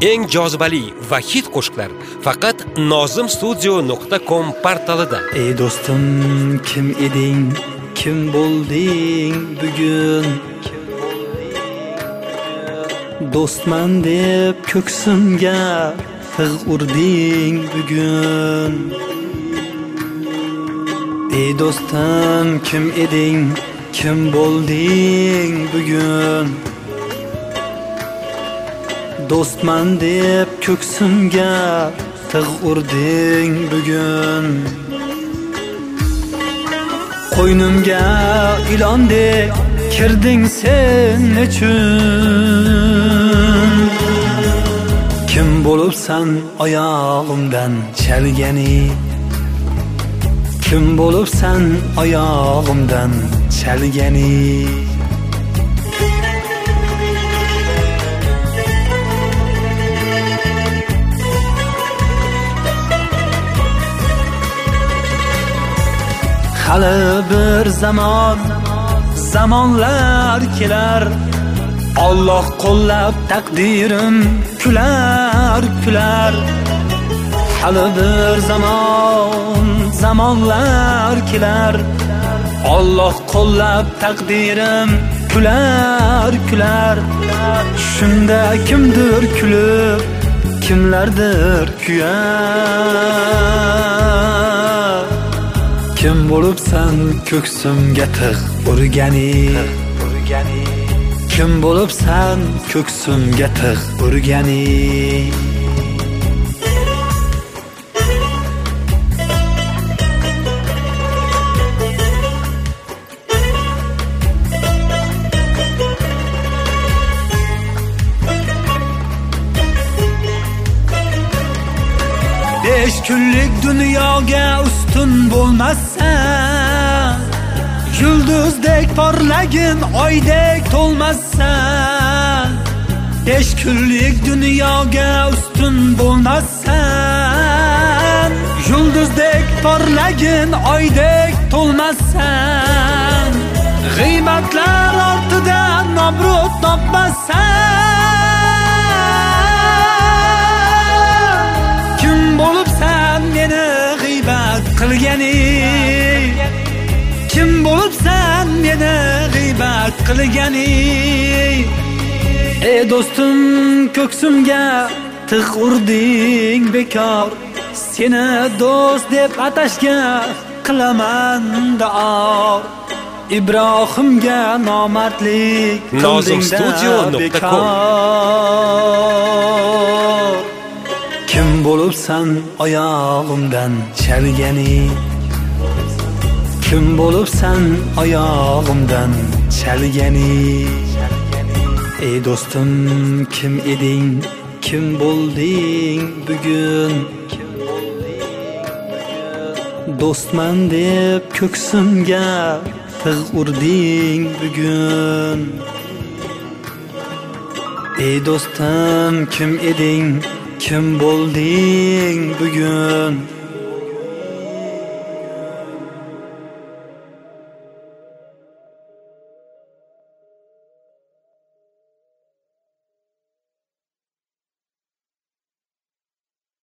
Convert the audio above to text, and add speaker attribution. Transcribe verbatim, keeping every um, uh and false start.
Speaker 1: Eng jozibali va hit qo'shiqlar faqat nozim studio nuqta com portalida.
Speaker 2: Ey do'stim, kim eding? Kim bo'lding bugun? Do'stman deb ko'ksimga tig' urding bugun. Ey do'stim, kim eding? Kim bo'lding bugun? Do'stman deb ko'ksimga tig' urding bugun. Qo'ynimga ilondek kirding sen nechun? Kim bo'libsan oyog'imdan chalgani? Kim bo'libsan oyog'imdan chalgani? Hali bir zamon, zamonlar kelar. Alloh qo'llab taqdirim kular, kular. Hali bir zamon, zamonlar kelar. Alloh qo'llab taqdirim kular, kular. Shunda kimdir kulib, kimlardir kuyar. Kim bo'libsan ko'ksimga tig' urgani? Kim bo'libsan ko'ksimga tig' urgani? Besh kunlik dunyoga ustun bo'lmassan, yulduzdek parlagin oydek to'lmassan. Besh kunlik dunyoga ustun bo'lmassan, yulduzdek parlagin oydek to'lmassan. G'iybatlar ortidan nobrod topmassan. Kim bo'libsan meni g'iybat qilgani? Kim bo'libsan meni g'iybat qilgani? Ey do'stim, ko'ksimga tig' urding bekor. Seni do'st deb atashga qilaman duo. Ibrohimga nomardlik
Speaker 1: nozim studio nuqta com.
Speaker 2: Kim bo'libsan oyog'imdan chalgani? Kim bo'libsan oyog'imdan chalgani? Ey do'stim, kim eding? Kim bo'lding bugun? Do'stman deb ko'ksimga tig' urding bugun. Ey do'stim, kim eding? Kim bo'lding bugun?